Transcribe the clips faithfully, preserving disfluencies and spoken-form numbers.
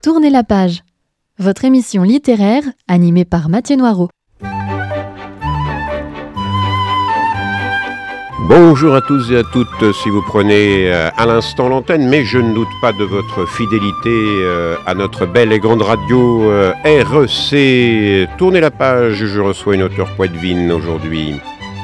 Tournez la page, votre émission littéraire animée par Mathieu Noireau. Bonjour à tous et à toutes, si vous prenez euh, à l'instant l'antenne, mais je ne doute pas de votre fidélité euh, à notre belle et grande radio euh, R E C. Tournez la page, je reçois une auteure poitevine aujourd'hui.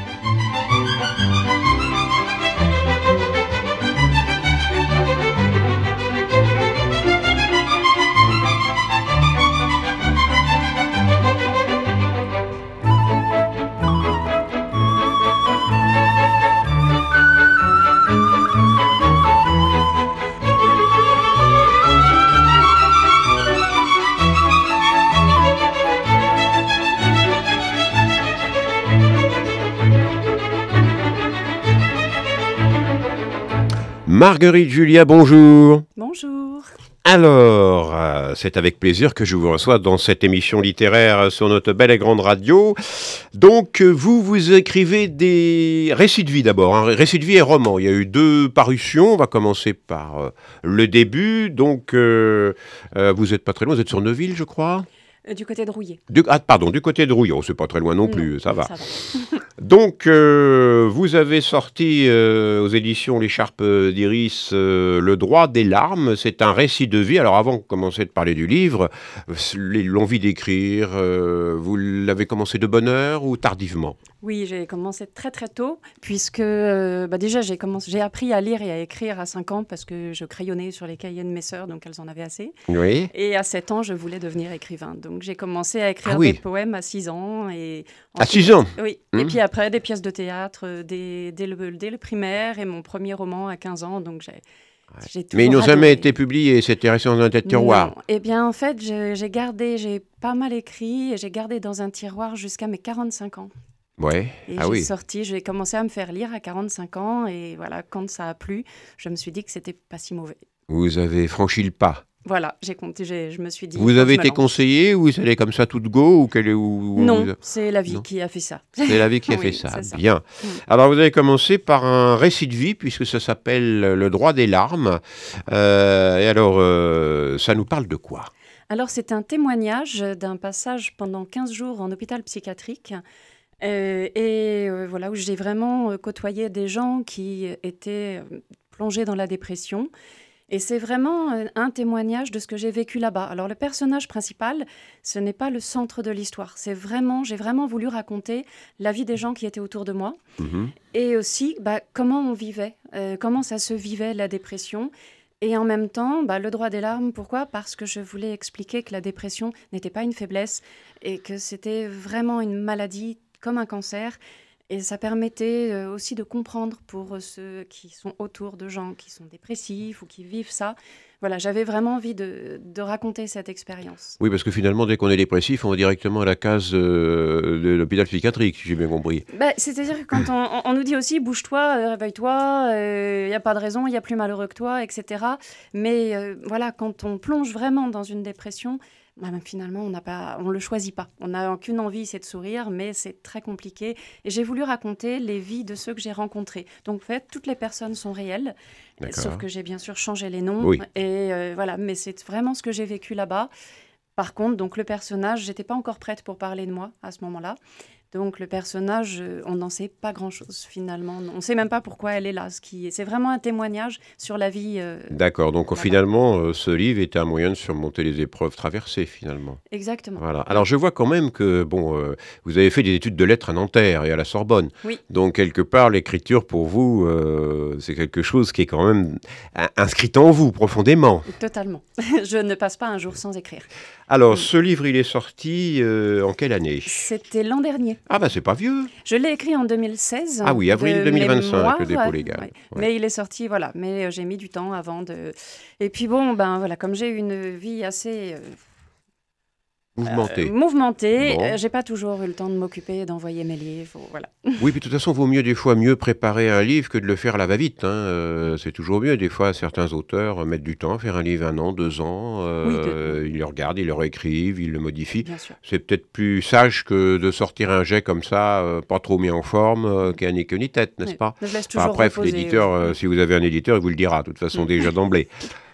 Marguerite Julia, bonjour. Bonjour. Alors, euh, c'est avec plaisir que je vous reçois dans cette émission littéraire sur notre belle et grande radio. Donc, euh, vous, vous écrivez des récits de vie d'abord, hein, récits de vie et romans. Il y a eu deux parutions, on va commencer par euh, le début. Donc, euh, euh, vous n'êtes pas très loin, vous êtes sur Neuville, je crois. Du côté de Rouillé. Du, ah, pardon, du côté de Rouillé. Oh, c'est pas très loin non, non plus, ça va. Ça va. Donc, euh, vous avez sorti euh, aux éditions L'Écharpe d'Iris euh, Le droit des larmes. C'est un récit de vie. Alors, avant de commencer de parler du livre, l'envie d'écrire, euh, vous l'avez commencé de bonne heure ou tardivement ? Oui, j'ai commencé très très tôt, puisque euh, bah déjà j'ai, commencé, j'ai appris à lire et à écrire à cinq ans parce que je crayonnais sur les cahiers de mes sœurs, donc elles en avaient assez. Oui. Et à sept ans, je voulais devenir écrivain. Donc j'ai commencé à écrire ah oui. des poèmes à six ans. Et ensuite, à six ans. Oui. Mmh. Et puis après, des pièces de théâtre dès, dès, le, dès le primaire et mon premier roman à quinze ans. Donc j'ai... Ouais. Mais ils n'ont jamais été publiés, c'était resté dans un tiroir. Non. Eh bien, en fait, je, j'ai gardé, j'ai pas mal écrit et j'ai gardé dans un tiroir jusqu'à mes quarante-cinq ans. Ouais. Et ah j'ai oui. sorti, j'ai commencé à me faire lire à quarante-cinq ans et voilà, quand ça a plu, je me suis dit que c'était pas si mauvais. Vous avez franchi le pas. Voilà, j'ai compté, j'ai, je me suis dit. Vous avez été conseillé ou vous allez comme ça tout go ou quelle, ou, Non, vous... c'est la vie non. qui a fait ça. C'est la vie qui a oui, fait ça. ça. Bien. Mmh. Alors vous avez commencé par un récit de vie puisque ça s'appelle Le droit des larmes. Euh, et alors, euh, ça nous parle de quoi ? Alors c'est un témoignage d'un passage pendant quinze jours en hôpital psychiatrique. Euh, et euh, voilà, où j'ai vraiment euh, côtoyé des gens qui étaient euh, plongés dans la dépression. Et c'est vraiment euh, un témoignage de ce que j'ai vécu là-bas. Alors le personnage principal, ce n'est pas le centre de l'histoire. C'est vraiment, j'ai vraiment voulu raconter la vie des gens qui étaient autour de moi. Mmh. Et aussi bah, comment on vivait, euh, comment ça se vivait la dépression. Et en même temps, bah, le droit des larmes, pourquoi ? Parce que je voulais expliquer que la dépression n'était pas une faiblesse et que c'était vraiment une maladie comme un cancer, et ça permettait euh, aussi de comprendre pour euh, ceux qui sont autour de gens qui sont dépressifs ou qui vivent ça. Voilà, j'avais vraiment envie de, de raconter cette expérience. Oui, parce que finalement, dès qu'on est dépressif, on va directement à la case euh, de l'hôpital psychiatrique, si j'ai bien compris. Bah, c'est-à-dire que quand on, on nous dit aussi « bouge-toi, euh, réveille-toi, il euh, n'y a pas de raison, il y a plus malheureux que toi, et cetera » Mais euh, voilà, quand on plonge vraiment dans une dépression, bah, finalement, on ne le choisit pas. On n'a qu'une envie, c'est de sourire, mais c'est très compliqué. Et j'ai voulu raconter les vies de ceux que j'ai rencontrés. Donc, en fait, toutes les personnes sont réelles, D'accord. Sauf que j'ai bien sûr changé les noms. Oui. Et euh, voilà, mais c'est vraiment ce que j'ai vécu là-bas. Par contre, donc, le personnage, je n'étais pas encore prête pour parler de moi à ce moment-là. Donc, le personnage, on n'en sait pas grand-chose, finalement. On ne sait même pas pourquoi elle est là. Ce qui... C'est vraiment un témoignage sur la vie. Euh, D'accord. Donc, là-bas. Finalement, euh, ce livre était un moyen de surmonter les épreuves traversées, finalement. Exactement. Voilà. Alors, je vois quand même que, bon, euh, vous avez fait des études de lettres à Nanterre et à la Sorbonne. Oui. Donc, quelque part, l'écriture, pour vous, euh, c'est quelque chose qui est quand même inscrit en vous, profondément. Totalement. Je ne passe pas un jour sans écrire. Alors, oui. Ce livre, il est sorti euh, en quelle année ? C'était l'an dernier. Ah ben c'est pas vieux. Je l'ai écrit en deux mille seize. Ah oui, avril deux mille vingt-cinq, mémoire, le dépôt légal. Ouais. Ouais. Mais il est sorti, voilà. Mais euh, j'ai mis du temps avant de... Et puis bon, ben voilà, comme j'ai eu une vie assez... Euh, Mouvementé. Euh, mouvementé. Bon. Euh, j'ai pas toujours eu le temps de m'occuper, d'envoyer mes livres. Voilà. Oui, puis de toute façon, il vaut mieux des fois mieux préparer un livre que de le faire à la va-vite. Hein. Euh, c'est toujours mieux. Des fois, certains auteurs mettent du temps à faire un livre, un an, deux ans. Euh, oui, de... Ils le regardent, ils le réécrivent, ils le modifient. C'est peut-être plus sage que de sortir un jet comme ça, euh, pas trop mis en forme, euh, qu'un ni queue ni tête, n'est-ce oui. pas ? Je laisse toujours enfin, Après, reposer, l'éditeur, oui. euh, si vous avez un éditeur, il vous le dira, de toute façon, déjà d'emblée.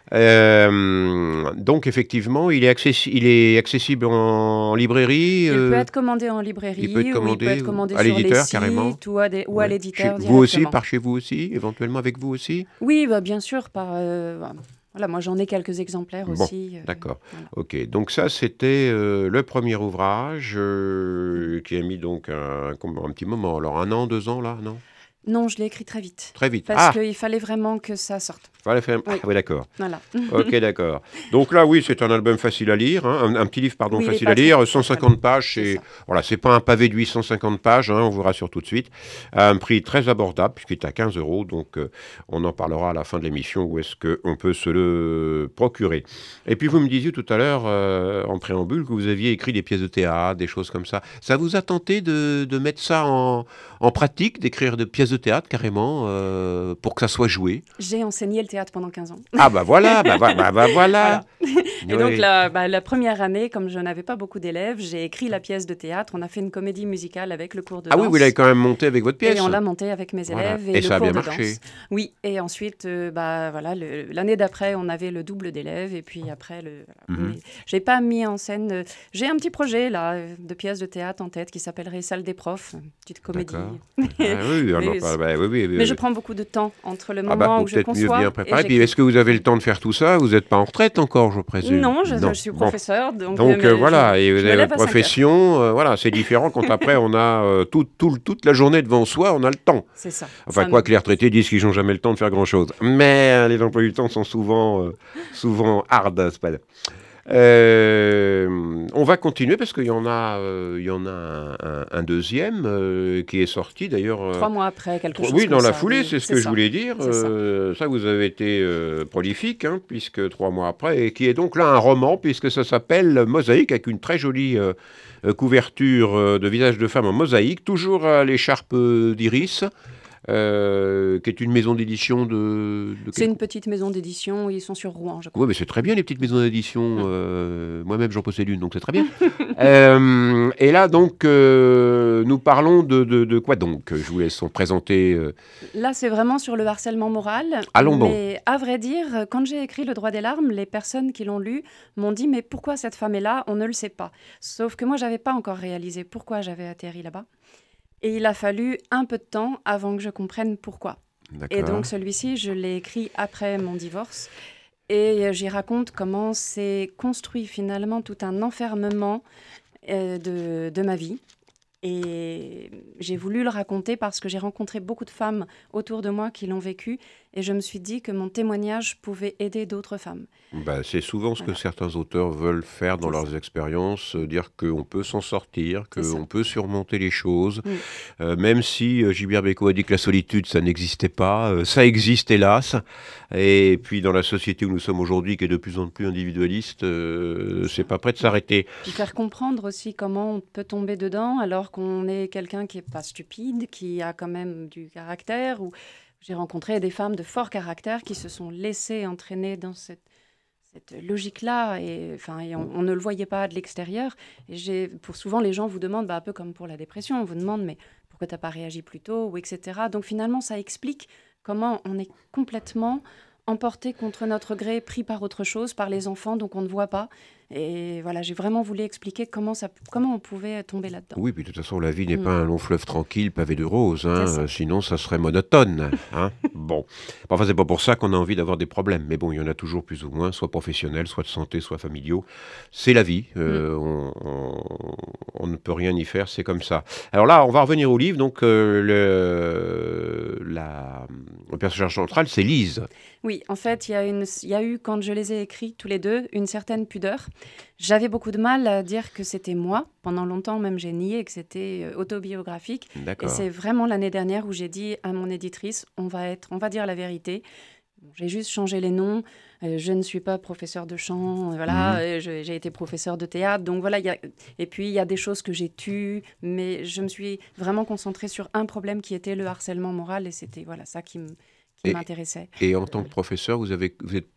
Euh, donc effectivement, il est, accessi- il est accessible en librairie. Il euh, peut être commandé en librairie, il peut être ou il peut commandé être commandé à sur les l'éditeur sites carrément. ou à, des, ou à Ouais. l'éditeur Chez- Vous aussi, directement. par chez vous aussi, éventuellement avec vous aussi. Oui, bah, bien sûr. Par, euh, voilà, moi, j'en ai quelques exemplaires Bon, aussi. euh, d'accord. voilà. Ok, donc ça c'était euh, le premier ouvrage euh, qui a mis donc un, un petit moment. Alors un an, deux ans là, non? Non, je l'ai écrit très vite. Très vite. Parce Ah, qu'il fallait vraiment que ça sorte. fallait faire. Oui. Ah, oui, d'accord. Voilà. Ok, d'accord. Donc là, oui, c'est un album facile à lire, hein, un, un petit livre, pardon, Oui, il est facile pas à très- lire, pas cent très cinquante long. pages. C'est C'est ça. voilà, c'est pas un pavé de huit cent cinquante pages, hein, on vous rassure tout de suite, à un prix très abordable puisqu'il est à quinze euros. Donc, euh, on en parlera à la fin de l'émission où est-ce qu'on peut se le procurer. Et puis, vous me disiez tout à l'heure, euh, en préambule, que vous aviez écrit des pièces de théâtre, des choses comme ça. Ça vous a tenté de, de mettre ça en, en pratique, d'écrire des pièces de théâtre carrément, euh, pour que ça soit joué? J'ai enseigné le théâtre pendant quinze ans. Ah bah voilà, bah, bah, bah, bah, voilà. Et Oui. donc, la, bah, la première année, comme je n'avais pas beaucoup d'élèves, j'ai écrit la pièce de théâtre. On a fait une comédie musicale avec le cours de Ah danse. oui, vous l'avez quand même monté avec votre pièce. Et on l'a monté avec mes Voilà. élèves et, Et le ça a cours bien de marché. danse. Oui, et ensuite, euh, bah, voilà, le- l'année d'après, on avait le double d'élèves. Et puis après, le, voilà. Mhm. Mais j'ai pas mis en scène. euh, J'ai un petit projet là, euh, de pièce de théâtre en tête qui s'appellerait Salle des profs, une petite comédie. D'accord. Ah oui, on en Mais, parle- bah oui, oui, oui, mais je oui. prends beaucoup de temps entre le Ah bah, moment faut où je peut-être mieux conçois bien et préparer. Puis j'écris. est-ce que vous avez le temps de faire tout ça? Vous n'êtes pas en retraite encore, je présume? Non, je, je suis Bon. professeur, donc, Donc euh, euh, mais voilà, je, et vous je me avez lève votre à cinq heures. profession, euh, voilà, c'est différent quand après on a euh, tout, tout- toute la journée devant soi, on a le temps. C'est ça. Enfin, Ça quoi me- que les retraités disent qu'ils n'ont jamais le temps de faire grand-chose. Mais euh, les emplois du temps sont souvent, euh, souvent hard, c'est pas... Euh, on va continuer parce qu'il y en a, euh, il y en a un, un- un deuxième euh, qui est sorti d'ailleurs. euh, Trois mois après, quelque Trois- chose Oui, comme dans la ça, foulée, oui, c'est ce c'est que je ça. voulais dire. C'est ça. Euh, ça, vous avez été euh, prolifique, hein, puisque trois mois après, et qui est donc là un roman, puisque ça s'appelle Mosaïque, avec une très jolie euh, euh, couverture euh, de visage de femme en mosaïque, toujours à l'écharpe euh, d'Iris, euh, qui est une maison d'édition de... de C'est quel- une petite maison d'édition, ils sont sur Rouen, je crois. Oui, mais c'est très bien les petites maisons d'édition. Mm. euh, Moi-même, j'en possède une, donc c'est très bien. Euh, et là, donc, euh, nous parlons de, de, de quoi donc? Je vous laisse en présenter. euh, Là, c'est vraiment sur le harcèlement moral. Allons bon. Mais à vrai dire, quand j'ai écrit Le droit des larmes, les personnes qui l'ont lu m'ont dit « Mais pourquoi cette femme est là? On ne le sait pas. » Sauf que moi, j'avais pas encore réalisé pourquoi j'avais atterri là-bas. Et il a fallu un peu de temps avant que je comprenne pourquoi. Et D'accord. donc, celui-ci, je l'ai écrit après mon divorce. Et euh, j'y raconte comment s'est construit finalement tout un enfermement euh, de, de ma vie. Et j'ai voulu le raconter parce que j'ai rencontré beaucoup de femmes autour de moi qui l'ont vécu. Et je me suis dit que mon témoignage pouvait aider d'autres femmes. Bah, c'est souvent ce Voilà. que certains auteurs veulent faire dans C'est leurs ça. expériences, euh, dire qu'on peut s'en sortir, C'est ça. qu'on peut surmonter les choses, Mm. Euh, même si euh, Gilbert Bécaud a dit que la solitude, ça n'existait pas, euh, ça existe hélas, et puis dans la société où nous sommes aujourd'hui, qui est de plus en plus individualiste, euh, c'est pas prêt de s'arrêter. Puis faire comprendre aussi comment on peut tomber dedans alors qu'on est quelqu'un qui n'est pas stupide, qui a quand même du caractère. Ou j'ai rencontré des femmes de fort caractère qui se sont laissées entraîner dans cette, cette logique-là. Et, enfin, et on, on ne le voyait pas de l'extérieur. Et j'ai, pour souvent, les gens vous demandent, bah, un peu comme pour la dépression, on vous demande, mais pourquoi tu n'as pas réagi plus tôt, ou et cetera. Donc finalement, ça explique comment on est complètement emporté contre notre gré, pris par autre chose, par les enfants, donc on ne voit pas. Et voilà, j'ai vraiment voulu expliquer comment, ça, comment on pouvait tomber là-dedans. Oui, puis de toute façon, la vie n'est Mm. pas un long fleuve tranquille, pavé de roses, hein, C'est ça. euh, sinon ça serait monotone. Hein. Bon, enfin, c'est pas pour ça qu'on a envie d'avoir des problèmes, mais bon, il y en a toujours plus ou moins, soit professionnels, soit de santé, soit familiaux. C'est la vie, euh, on, on- on ne peut rien y faire, c'est comme ça. Alors là, on va revenir au livre, donc euh, le, la, le personnage central, c'est Lise. Oui, en fait, il y, a une- il y a eu, quand je les ai écrits tous les deux, une certaine pudeur. J'avais beaucoup de mal à dire que c'était moi. Pendant longtemps, même, j'ai nié que c'était euh, autobiographique. Et D'accord. c'est vraiment l'année dernière où j'ai dit à mon éditrice, on va, être, on va dire la vérité. Bon, j'ai juste changé les noms. Euh, je ne suis pas professeur de chant. euh, Voilà, Mhm. euh, je- j'ai été professeur de théâtre. Donc voilà, il y a, et puis il y a des choses que j'ai tues. Mais je me suis vraiment concentrée sur un problème qui était le harcèlement moral. Et c'était voilà, ça qui me- qui Et- m'intéressait. Et en tant que professeur, vous, avez, vous êtes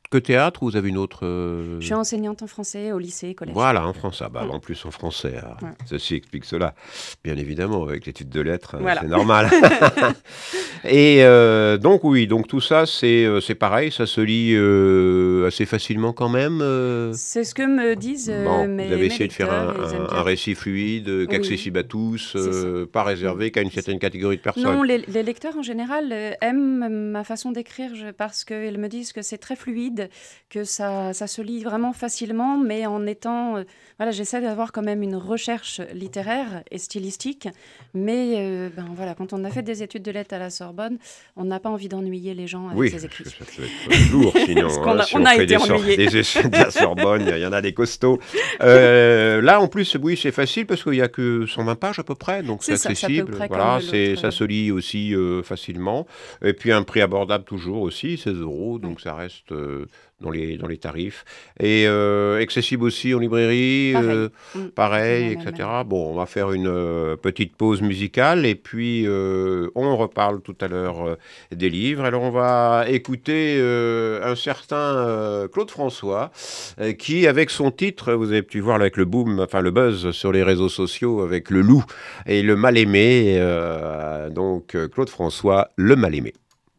que théâtre ou vous avez une autre euh... Je suis enseignante en français au lycée, collège. Voilà, en français. Ah bah, ouais. En plus en français. Ah, ouais. Ceci explique cela. Bien évidemment, avec l'étude de lettres, voilà. c'est normal. Et euh, donc oui, donc tout ça, c'est, euh, c'est pareil, ça se lit euh, assez facilement quand même. Euh... C'est ce que me disent euh, bon, mes vous avez essayé mes de faire un, lecteurs, un, un récit fluide, oui. Accessible à tous, euh, pas réservé qu'à une certaine catégorie de personnes. Non, les, les lecteurs en général euh, aiment ma façon d'écrire je, parce qu'ils me disent que c'est très fluide, que ça, ça se lit vraiment facilement, mais en étant... Euh, voilà, j'essaie d'avoir quand même une recherche littéraire et stylistique, mais euh, ben, voilà, quand on a fait des études de lettres à la Sorbonne, on n'a pas envie d'ennuyer les gens avec oui, ses écrits. Ça peut être lourd sinon. on a, hein, si on on, a fait été des, sor- des essais de la Sorbonne, il y en a des costauds. Euh, là, en plus, oui, c'est facile parce qu'il n'y a que cent vingt pages à peu près, donc c'est, c'est accessible. Ça, voilà, c'est, ça se lit aussi euh, facilement. Et puis un prix abordable toujours aussi, seize euros, donc oui. Ça reste euh, dans, les, dans les tarifs. Et euh, accessible aussi en librairie, pareil, euh, mmh. pareil et cetera. Bon, on va faire une euh, petite pause musicale et puis euh, on reparle tout à l'heure euh, des livres. Alors on va écouter euh, un certain euh, Claude François euh, qui, avec son titre, vous avez pu voir avec le boom, enfin le buzz sur les réseaux sociaux avec le loup et le mal-aimé. Euh, donc Claude François, le mal-aimé.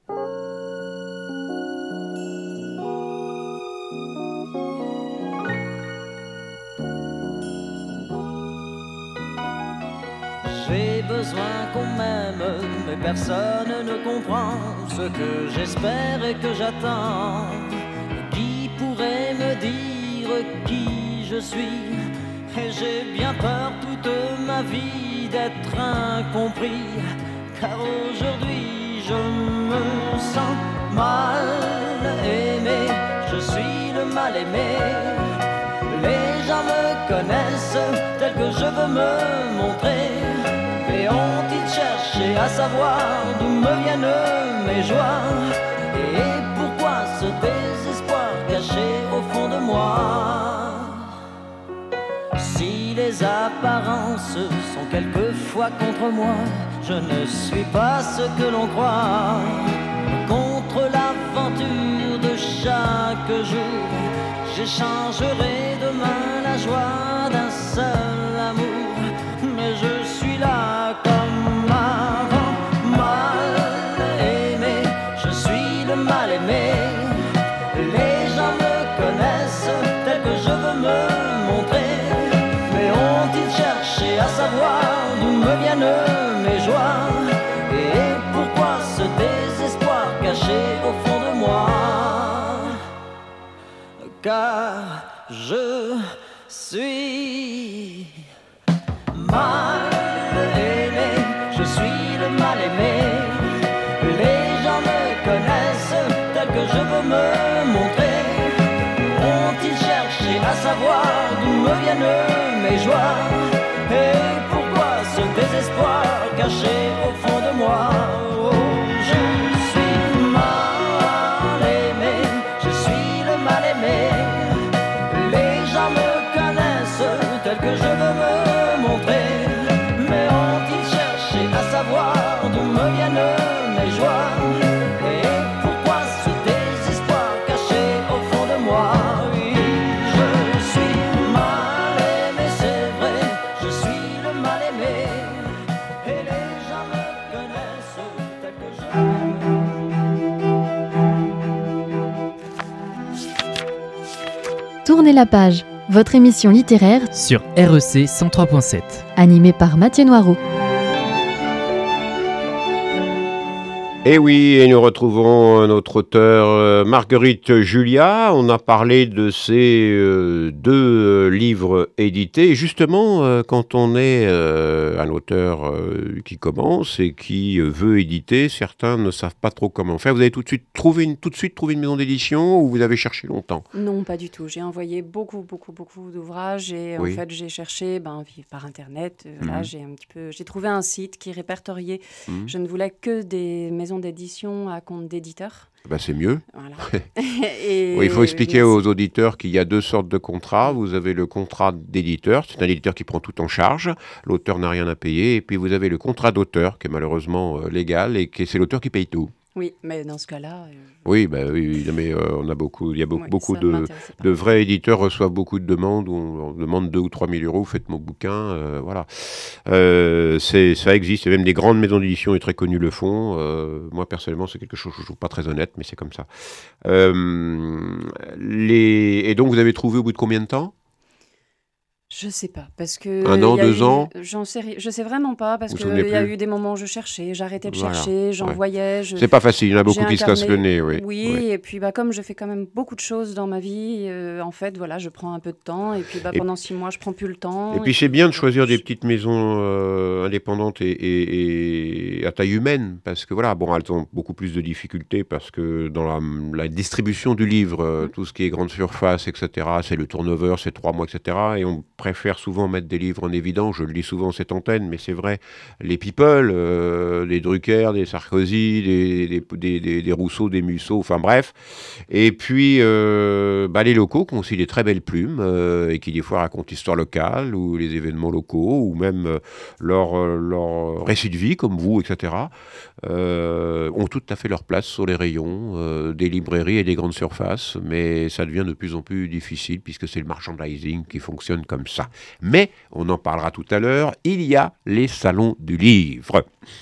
J'ai besoin qu'on m'aime, mais personne ne comprend ce que j'espère et que j'attends. Qui pourrait me dire qui je suis? Et j'ai bien peur toute ma vie d'être incompris, car aujourd'hui je me sens mal aimé. Je suis le mal aimé. Les gens me connaissent tel que je veux me montrer. Et ont-ils cherché à savoir d'où me viennent mes joies? Et pourquoi ce désespoir caché au fond de moi? Si les apparences sont quelquefois contre moi, je ne suis pas ce que l'on croit. Contre l'aventure de chaque jour, j'échangerai demain la joie d'un seul amour. Mais je suis là comme avant, mal aimé. Je suis le mal aimé. Les gens me connaissent tel que je veux me montrer. Mais ont-ils cherché à savoir d'où me viennent mes joies? Et pourquoi ce désespoir caché au fond de moi? Car je suis mal aimé, je suis le mal aimé. Les gens me connaissent tel que je veux me montrer. Ont-ils cherché à savoir d'où me viennent mes joies? Et pourquoi ce désespoir caché au fond de moi? Oh, je suis mal aimé, je suis le mal aimé. Les gens me connaissent tel que je veux me montrer. Mais ont-ils cherché à savoir d'où me viennent mes joies? Et pourquoi ce désespoir caché au fond de moi? Oui, je suis mal aimé, c'est vrai, je suis le mal aimé. Et les gens me connaissent tel que je veux. Tournez la page, votre émission littéraire sur R E C cent trois point sept. Animée par Mathieu Noireau. Et oui, et nous retrouvons notre auteure euh, Marguerite Julia. On a parlé de ces euh, deux euh, livres édités. Et justement, euh, quand on est euh, un auteur euh, qui commence et qui euh, veut éditer, certains ne savent pas trop comment faire. Vous avez tout de suite trouvé une, tout de suite trouvé une maison d'édition ou vous avez cherché longtemps? Non, pas du tout. J'ai envoyé beaucoup, beaucoup, beaucoup d'ouvrages et oui. En fait, j'ai cherché ben, par Internet. Euh, mmh. Là, j'ai un petit peu, j'ai trouvé un site qui répertoriait. Mmh. Je ne voulais que des maisons d'édition à compte d'éditeur. Ben c'est mieux. Voilà. Et oui, il faut expliquer aux auditeurs qu'il y a deux sortes de contrats. Vous avez le contrat d'éditeur, c'est un éditeur qui prend tout en charge. L'auteur n'a rien à payer. Et puis vous avez le contrat d'auteur, qui est malheureusement euh, légal et qui, c'est l'auteur qui paye tout. Oui, mais dans ce cas-là... Euh... Oui, bah, oui, mais euh, on a beaucoup, il y a beaucoup, Oui, beaucoup de, de vrais éditeurs reçoivent beaucoup de demandes où on, on demande deux ou trois mille euros, faites mon bouquin, euh, voilà. Euh, c'est, ça existe, et même des grandes maisons d'édition et très connues le font. Euh, moi, personnellement, c'est quelque chose que je trouve pas très honnête, mais c'est comme ça. Euh, les... Et donc, vous avez trouvé au bout de combien de temps ? Je sais pas, parce que... Un an, deux eu, ans j'en sais, Je sais vraiment pas, parce qu'il y a eu des moments où je cherchais, j'arrêtais de voilà, chercher, j'envoyais... ouais. Je... C'est pas facile, il y en a beaucoup qui se cassent le nez, oui. Oui, oui. Et puis bah, comme je fais quand même beaucoup de choses dans ma vie, euh, en fait, voilà, je prends un peu de temps, et puis bah, pendant et... six mois, je prends plus le temps. Et puis et c'est puis, bien de choisir je... des petites maisons euh, indépendantes et, et, et à taille humaine, parce que voilà, bon, elles ont beaucoup plus de difficultés, parce que dans la, la distribution du livre, euh, mmh. tout ce qui est grande surface, et cetera, c'est le turnover, c'est trois mois, et cetera, et on préfère souvent mettre des livres en évidence, je le dis souvent cette antenne, mais c'est vrai, les people, euh, des Drucker, des Sarkozy, des, des, des, des, des Rousseau, des Musso, enfin bref, et puis euh, bah, les locaux qui ont aussi des très belles plumes, euh, et qui des fois racontent l'histoire locale, ou les événements locaux, ou même euh, leur, leur récit de vie, comme vous, et cetera, euh, ont tout à fait leur place sur les rayons euh, des librairies et des grandes surfaces, mais ça devient de plus en plus difficile, puisque c'est le merchandising qui fonctionne comme ça. Mais on en parlera tout à l'heure, il y a les salons du livre.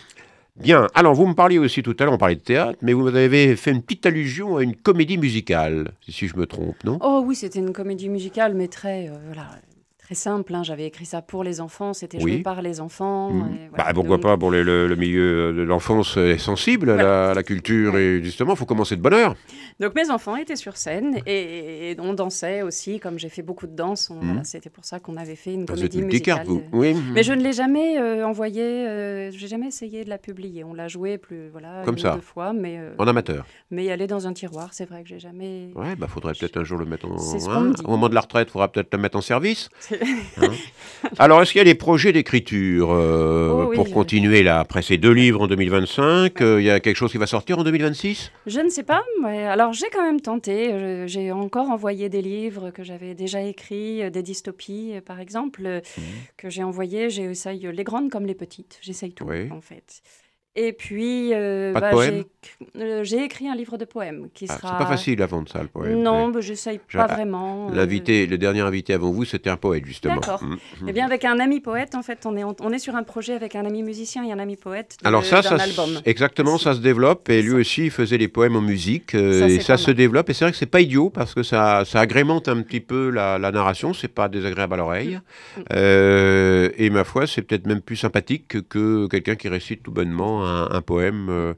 Bien, alors vous me parliez aussi tout à l'heure, on parlait de théâtre, mais vous avez fait une petite allusion à une comédie musicale, si je me trompe, non ? Oh oui, c'était une comédie musicale, mais très... Euh, voilà. Très simple, hein. J'avais écrit ça pour les enfants, c'était oui. joué par les enfants. Mmh. Et voilà. Bah, pourquoi Donc... pas, pour les, le, le milieu de l'enfance est sensible voilà. à, la, à la culture, ouais. et justement, il faut commencer de bonne heure. Donc mes enfants étaient sur scène, et, et on dansait aussi, comme j'ai fait beaucoup de danse, on, mmh. voilà, c'était pour ça qu'on avait fait une comédie une musicale. Carte, vous. Oui. Mais je ne l'ai jamais euh, envoyée, euh, je n'ai jamais essayé de la publier, on l'a jouée plus, voilà, comme une ça. ou deux fois. Mais, euh, en amateur. Mais elle est dans un tiroir, c'est vrai que j'ai jamais... Ouais, bah faudrait peut-être un jour le mettre en... C'est ce hein, qu'on au moment de la retraite, il faudra peut-être le mettre en service. Hein. Alors, est-ce qu'il y a des projets d'écriture euh, oh, oui, pour je... continuer là, après ces deux livres en deux mille vingt-cinq, il ouais. euh, y a quelque chose qui va sortir en deux mille vingt-six ? Je ne sais pas, mais alors j'ai quand même tenté. Je, j'ai encore envoyé des livres que j'avais déjà écrits, des dystopies par exemple, mmh. que j'ai envoyés. J'essaye les grandes comme les petites, j'essaye tout oui. en fait. Et puis, euh, pas de bah, poème j'ai, euh, j'ai écrit un livre de poèmes qui ah, sera... C'est pas facile à vendre ça, le poème. Non, mais... bah, j'essaye pas ah, vraiment. L'invité, euh... Le dernier invité avant vous, c'était un poète, justement. D'accord. Mmh. Eh bien, avec un ami poète, en fait, on est, on est sur un projet avec un ami musicien et un ami poète de, Alors ça, d'un ça album. Exactement, aussi. Ça se développe. Et lui ça. aussi, il faisait des poèmes en musique. Euh, ça, et ça se développe. Et c'est vrai que c'est pas idiot, parce que ça, ça agrémente un petit peu la, la narration. C'est pas désagréable à l'oreille. Mmh. Euh, et ma foi, c'est peut-être même plus sympathique que, que quelqu'un qui récite tout bonnement un, un poème Euh,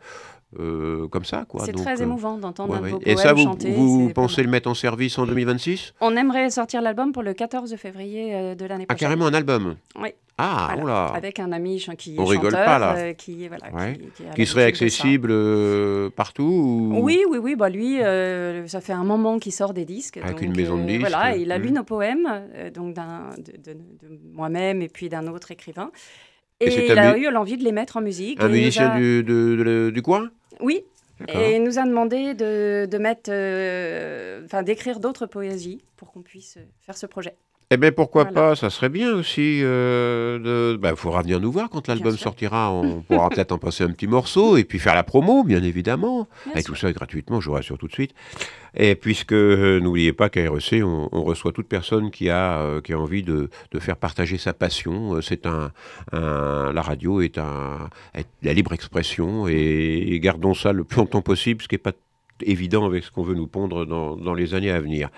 euh, comme ça, quoi. C'est Donc, très émouvant d'entendre ouais, un ouais. beau poème Et ça, vous, chanter. vous pensez le mettre en service en deux mille vingt-six ? On aimerait sortir l'album pour le quatorze février euh, de l'année prochaine. Ah, carrément un album ? Oui. Ah, voilà. oula. Avec un ami ch- qui est On chanteur, rigole pas, là. Euh, qui, voilà, ouais. qui, qui, qui serait accessible euh, partout ou... Oui, oui, oui. Bah, lui, euh, ça fait un moment qu'il sort des disques. Avec donc, une maison de disques. Euh, voilà, il a mmh. lu nos poèmes, euh, donc d'un, de, de, de moi-même et puis d'un autre écrivain. Et, et il a mu- eu l'envie de les mettre en musique. Un musicien a... du, de, de, de, du coin ? Oui. D'accord. Et il nous a demandé de, de mettre, euh, enfin, d'écrire d'autres poésies pour qu'on puisse faire ce projet. Eh bien, pourquoi voilà. pas, ça serait bien aussi. Euh, de... bah, faudra venir nous voir quand l'album sortira. On pourra peut-être en passer un petit morceau et puis faire la promo, bien évidemment. Bien et sûr. Tout ça gratuitement, je vous rassure tout de suite. Et puisque, euh, n'oubliez pas qu'à R E C, on, on reçoit toute personne qui a, euh, qui a envie de, de faire partager sa passion. C'est un, un, la radio est, un, est la libre expression et, et gardons ça le plus longtemps possible, ce qui n'est pas évident avec ce qu'on veut nous pondre dans, dans les années à venir.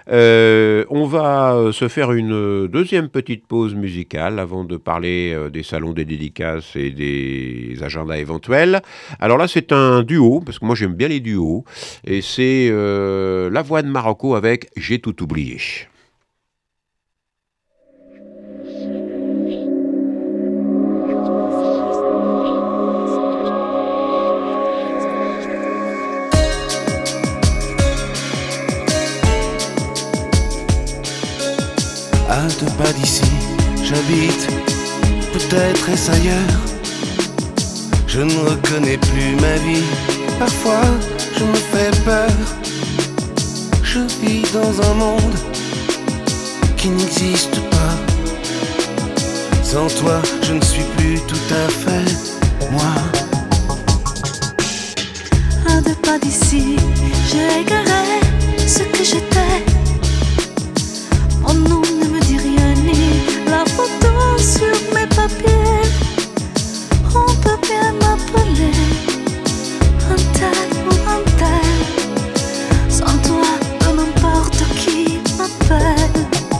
Euh, on va se faire une deuxième petite pause musicale avant de parler euh, des salons des dédicaces et des agendas éventuels. Alors là, c'est un duo, parce que moi j'aime bien les duos, et c'est euh, La Voix de Marocco avec J'ai tout oublié. À deux pas d'ici, j'habite, peut-être est-ce ailleurs. Je ne reconnais plus ma vie, parfois je me fais peur. Je vis dans un monde qui n'existe pas. Sans toi, je ne suis plus tout à fait moi. d'ici, j'ai égaré ce que j'étais. Mon nom ne me dit rien, ni la photo sur mes papiers. On peut bien m'appeler un tel ou un tel. Sans toi, peu m'importe qui m'appelle.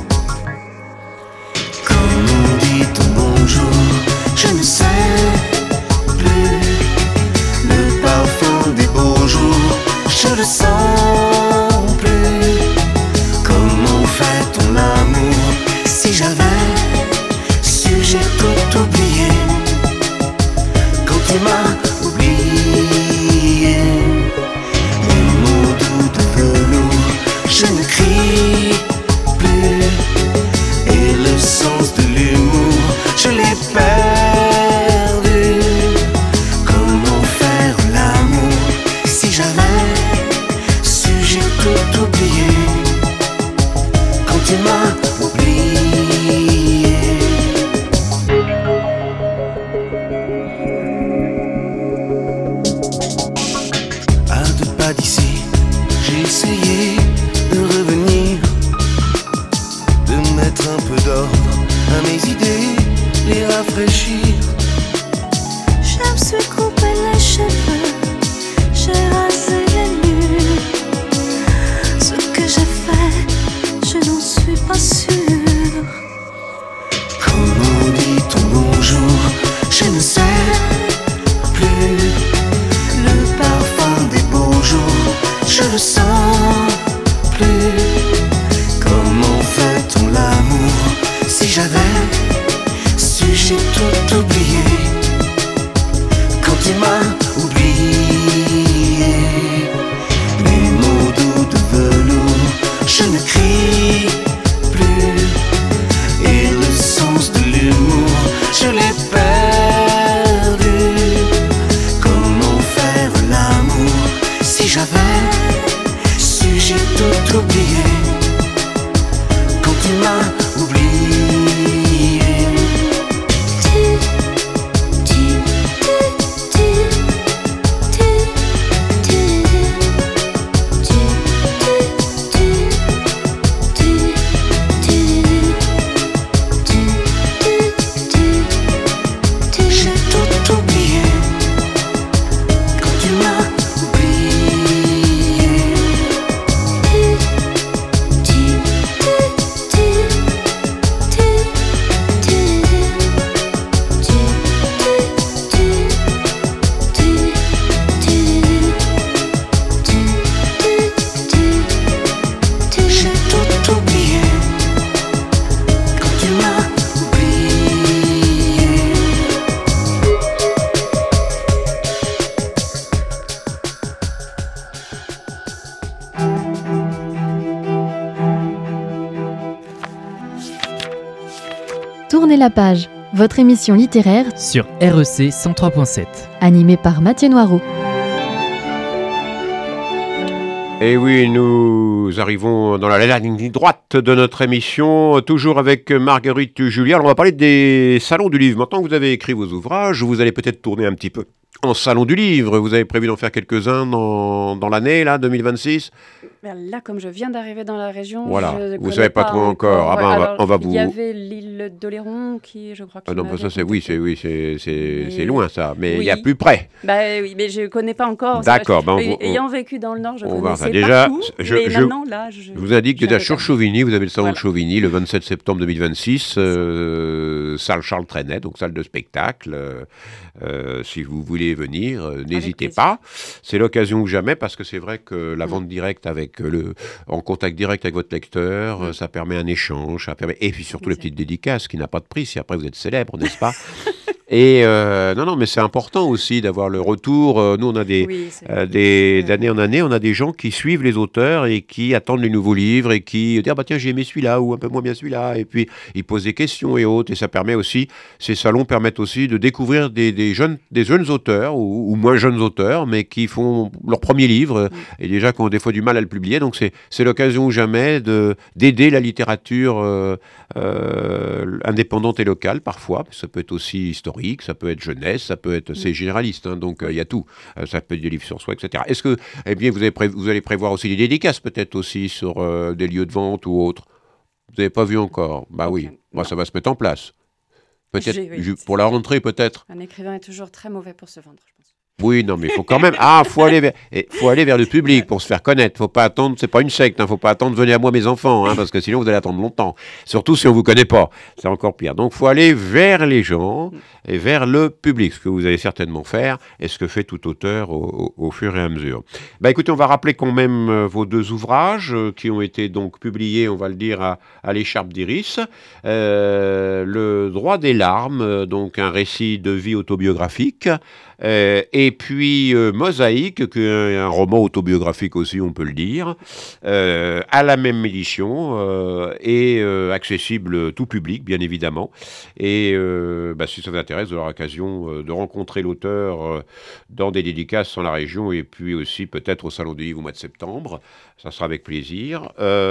Comme on dit ton bonjour, je ne sais plus. Le parfum des beaux jours, je le sens plus. Comment fait-on l'amour? Si j'avais su, j'ai tout oublié. Quand tu m'as oublié, les mots doux de velours, je ne crie plus. Et le sens de l'humour, je l'ai perdu. Comment faire l'amour? Si j'avais su, j'ai tout oublié. Quand tu m'as oublié. À deux pas d'ici, j'ai essayé de revenir, de mettre un peu d'ordre à mes idées, les rafraîchir. Je me suis coupé les cheveux, j'ai rasé les murs. Ce que j'ai fait, je n'en suis pas sûre. Comment dit ton bonjour? Je ne sais plus. Le parfum des beaux jours, je le sens plus. Comment fait-on l'amour? Si j'avais su, j'ai tout oublié. Quand tu m'as oublié, les mots doux de velours, je ne crie plus. Et le sens de l'humour, je l'ai perdu. Comment faire l'amour? Si j'avais su, j'ai tout oublié. Quand tu m'as oublié. J'ai tout oublié. Quand tu m'as oublié. J'ai tout oublié. Quand tu m'as oublié. Tournez la page, votre émission littéraire Sur R E C cent trois point sept. animée par Mathieu Noireau. Et oui, nous arrivons dans la ligne droite de notre émission, toujours avec Marguerite Julia. Alors, on va parler des salons du livre. Maintenant que vous avez écrit vos ouvrages, vous allez peut-être tourner un petit peu en salon du livre. Vous avez prévu d'en faire quelques-uns dans, dans l'année, là, deux mille vingt-six? Là, comme je viens d'arriver dans la région, Voilà, je vous connais savez pas trop encore. Ah ben, on va- Alors, on va il vous- y avait l'île d'Oléron qui, je crois, qui Ah non, bah m'avait ça c'est oui, contacté. c'est oui, c'est c'est Mais- c'est loin ça, mais il y a Oui. plus près. Bah oui, mais je connais pas encore. c'est D'accord, vrai. ben, on- Euh, Ayant vécu dans le Nord, je on va connaissais ça. Déjà, partout, je- mais je- maintenant, là, je... Je vous indique que j'avais déjà sur pas- Chauvigny, vous avez le salon Voilà. de Chauvigny le vingt-sept septembre deux mille vingt-six, euh, salle Charles Trenet, donc salle de spectacle. euh, euh, si vous voulez venir, euh, n'hésitez plaisir. pas. C'est l'occasion ou jamais parce que c'est vrai que la vente directe avec le, en contact direct avec votre lecteur, euh, ça permet un échange, ça permet et puis surtout les Exact. petites dédicaces qui n'a pas de prix si après vous êtes célèbre, n'est-ce pas? Et euh, non, non, mais c'est important aussi d'avoir le retour. Euh, nous, on a des, Oui, c'est- euh, des Ouais. d'année en année, on a des gens qui suivent les auteurs et qui attendent les nouveaux livres et qui disent ah bah tiens j'ai aimé celui-là ou un peu moins bien celui-là et puis ils posent des questions et autres et ça permet aussi, ces salons permettent aussi de découvrir des, des jeunes des jeunes auteurs ou, ou moins jeunes auteurs mais qui font leur premier livre et déjà qui ont des fois du mal à le publier, donc c'est c'est l'occasion ou jamais de d'aider la littérature euh, euh, indépendante et locale parfois, ça peut être aussi historique historique, ça peut être jeunesse, ça peut être... C'est généraliste, hein, donc il euh, y a tout. Euh, ça peut être des livres sur soi, et cetera. Est-ce que, eh bien, vous, avez pré... vous allez prévoir aussi des dédicaces, peut-être aussi, sur euh, des lieux de vente ou autres? Vous n'avez pas vu encore? Bah okay. oui, moi, ça va se mettre en place. Peut-être oui, pour la rentrée, peut-être. Un écrivain est toujours très mauvais pour se vendre, je pense. Oui, non, mais il faut quand même... Ah, il faut aller vers... faut aller vers le public pour se faire connaître. Faut pas attendre... C'est pas une secte, hein. Faut pas attendre « venez à moi mes enfants hein, », parce que sinon vous allez attendre longtemps. Surtout si on vous connaît pas. C'est encore pire. Donc, il faut aller vers les gens et vers le public, ce que vous allez certainement faire et ce que fait tout auteur au, au, au fur et à mesure. Bah, écoutez, on va rappeler quand même euh, vos deux ouvrages euh, qui ont été donc publiés, on va le dire, à, à l'écharpe d'Iris. Euh, le droit des larmes, euh, donc un récit de vie autobiographique. Euh, et puis euh, Mosaïque, qui est un roman autobiographique aussi, on peut le dire, euh, à la même édition euh, et euh, accessible tout public, bien évidemment. Et euh, bah, si ça vous intéresse, vous aurez l'occasion euh, de rencontrer l'auteur euh, dans des dédicaces dans la région et puis aussi peut-être au Salon du Livre au mois de septembre. Ça sera avec plaisir.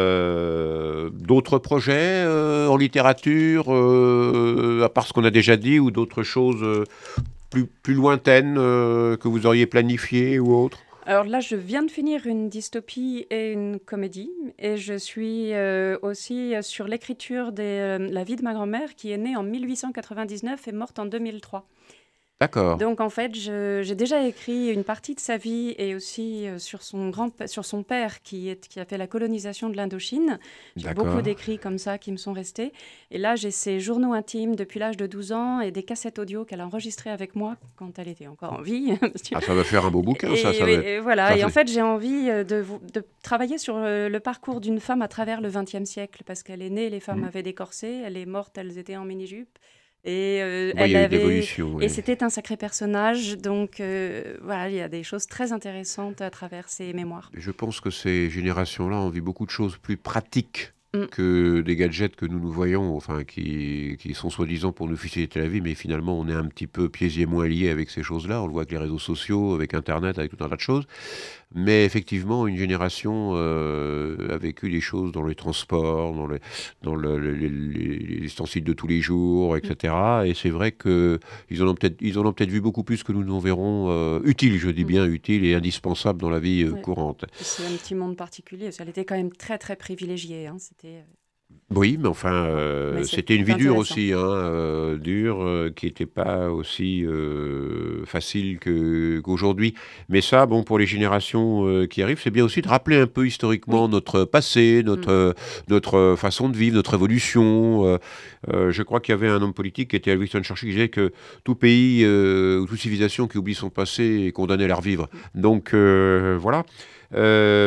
Euh, d'autres projets euh, en littérature, euh, à part ce qu'on a déjà dit, ou d'autres choses euh, Plus, plus lointaines euh, que vous auriez planifiées ou autres? Alors là, je viens de finir une dystopie et une comédie, et je suis euh, aussi sur l'écriture de euh, La vie de ma grand-mère, qui est née en mille huit cent quatre-vingt-dix-neuf et morte en deux mille trois. D'accord. Donc en fait, je, j'ai déjà écrit une partie de sa vie et aussi euh, sur, son grand, sur son père qui, est, qui a fait la colonisation de l'Indochine. J'ai D'accord. beaucoup d'écrits comme ça qui me sont restés. Et là, j'ai ses journaux intimes depuis l'âge de douze ans et des cassettes audio qu'elle a enregistrées avec moi quand elle était encore en vie. Ah, ça va faire un beau bouquin, et, ça. ça et, va... et voilà. ça et fait... en fait, j'ai envie de, de travailler sur le parcours d'une femme à travers le vingtième siècle, parce qu'elle est née, les femmes mmh. avaient des corsets, elle est morte, elles étaient en mini-jupe. Et, euh, bon, elle avait... oui. et c'était un sacré personnage, donc euh, voilà, il y a des choses très intéressantes à travers ces mémoires. Je pense que ces générations-là ont vu beaucoup de choses plus pratiques mm. que des gadgets que nous nous voyons, enfin qui, qui sont soi-disant pour nous faciliter la vie, mais finalement on est un petit peu pieds et moins liés avec ces choses-là. On le voit avec les réseaux sociaux, avec Internet, avec tout un tas de choses. Mais effectivement, une génération euh, a vécu des choses dans les transports, dans les, dans le, les, les, les ustensiles de tous les jours, et cetera. Et c'est vrai qu'ils en ont peut-être, ils en ont peut-être vu beaucoup plus que nous en verrons euh, utiles, je dis bien utiles et indispensables dans la vie euh, ouais. courante. C'est un petit monde particulier. Elle était quand même très très privilégiée. Hein. C'était... Oui, mais enfin, euh, mais c'était une vie dure aussi, hein, euh, dure, euh, qui n'était pas aussi euh, facile que, qu'aujourd'hui. Mais ça, bon, pour les générations euh, qui arrivent, c'est bien aussi de rappeler un peu historiquement oui. notre passé, notre, mmh. euh, notre façon de vivre, notre évolution. Euh, euh, je crois qu'il y avait un homme politique qui était Winston Churchill qui disait que tout pays euh, ou toute civilisation qui oublie son passé est condamné à la revivre. Donc, euh, voilà. Euh,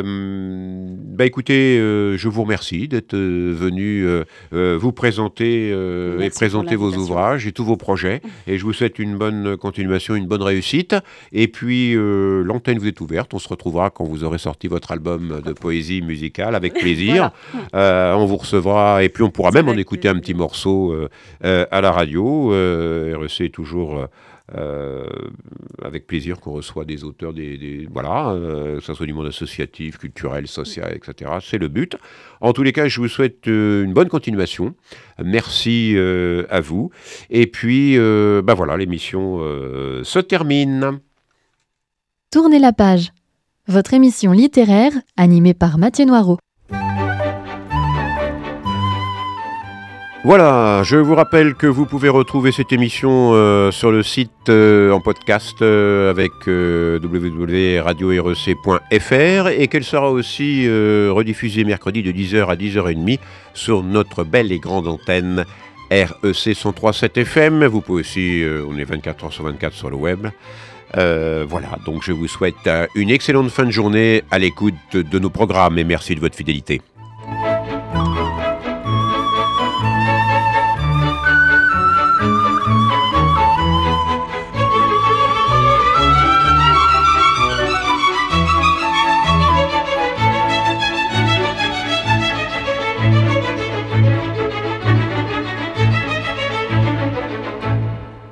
bah écoutez, euh, je vous remercie d'être euh, venu euh, euh, vous présenter euh, et présenter vos ouvrages et tous vos projets. Et je vous souhaite une bonne continuation, une bonne réussite. Et puis, euh, l'antenne vous est ouverte. On se retrouvera quand vous aurez sorti votre album de poésie musicale, avec plaisir. Voilà. Euh, on vous recevra et puis on pourra C'est même en écouter un petit morceau euh, euh, à la radio. Euh, R E C est toujours... Euh, Euh, avec plaisir qu'on reçoit des auteurs, des, des, voilà, euh, que ce soit du monde associatif, culturel, social, et cetera. C'est le but. En tous les cas, je vous souhaite euh, une bonne continuation. Merci euh, à vous. Et puis, euh, bah voilà, l'émission euh, se termine. Tournez la page. Votre émission littéraire animée par Mathieu Noireau. Voilà, je vous rappelle que vous pouvez retrouver cette émission euh, sur le site euh, en podcast euh, avec euh, w w w point radio r e c point f r et qu'elle sera aussi euh, rediffusée mercredi de dix heures à dix heures trente sur notre belle et grande antenne R E C cent trois virgule sept F M. Vous pouvez aussi, euh, on est vingt-quatre heures sur vingt-quatre sur le web. Euh, voilà, donc je vous souhaite euh, une excellente fin de journée à l'écoute de nos programmes et merci de votre fidélité.